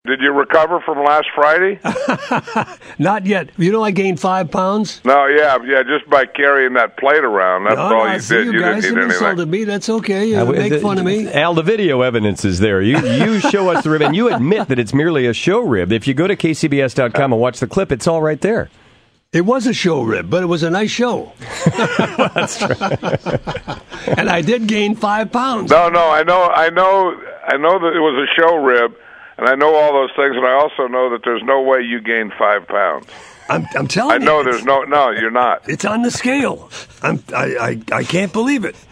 Did you recover from last Friday? Not yet. You know I gained 5 pounds? No, yeah, just by carrying that plate around. That's all you see did. You didn't guys need have anything. insulted me. That's okay. You make fun of me. Al, the video evidence is there. You show us the rib, and you admit that it's merely a show rib. If you go to kcbs.com and watch the clip, it's all right there. It was a show rib, but it was a nice show. That's right. And I did gain 5 pounds. No, I know that it was a show rib, and I know all those things, and I also know that there's no way you gained 5 pounds. I'm telling you. I know there's no, you're not. It's on the scale. I can't believe it.